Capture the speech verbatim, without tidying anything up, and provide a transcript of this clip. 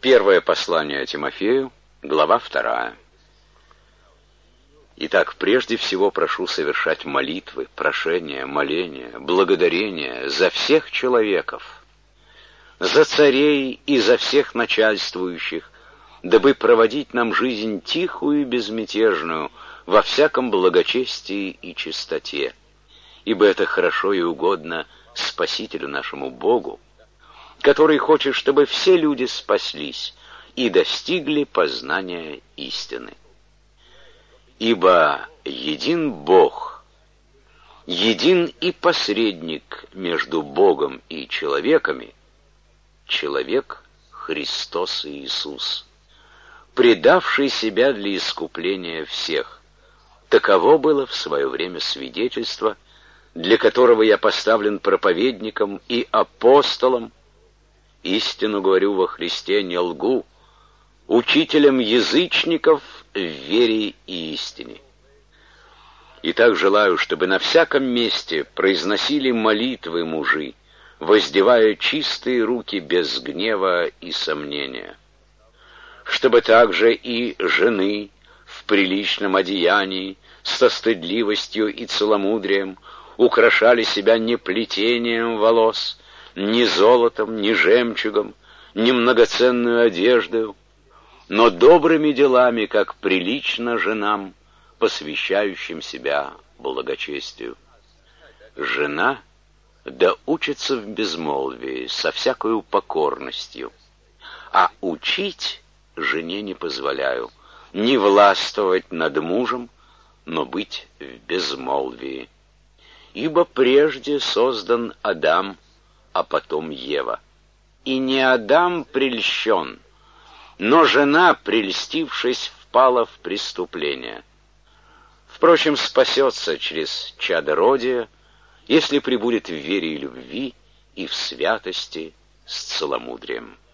Первое послание Тимофею, глава вторая. Итак, прежде всего прошу совершать молитвы, прошения, моления, благодарения за всех человеков, за царей и за всех начальствующих, дабы проводить нам жизнь тихую и безмятежную во всяком благочестии и чистоте, ибо это хорошо и угодно Спасителю нашему Богу, который хочет, чтобы все люди спаслись и достигли познания истины. Ибо един Бог, един и посредник между Богом и человеками, человек Христос Иисус, предавший себя для искупления всех. Таково было в свое время свидетельство, для которого я поставлен проповедником и апостолом, истину говорю во Христе, не лгу, учителем язычников в вере и истине. Итак, желаю, чтобы на всяком месте произносили молитвы мужи, воздевая чистые руки без гнева и сомнения. Чтобы также и жены в приличном одеянии, со стыдливостью и целомудрием украшали себя не плетением волос, ни золотом, ни жемчугом, ни многоценную одеждою, но добрыми делами, как прилично женам, посвящающим себя благочестию. Жена да учится в безмолвии, со всякою покорностью, а учить жене не позволяю, не властвовать над мужем, но быть в безмолвии. Ибо прежде создан Адам, а потом Ева. И не Адам прельщен, но жена, прельстившись, впала в преступление. Впрочем, спасется через чадородие, если пребудет в вере и любви и в святости с целомудрием.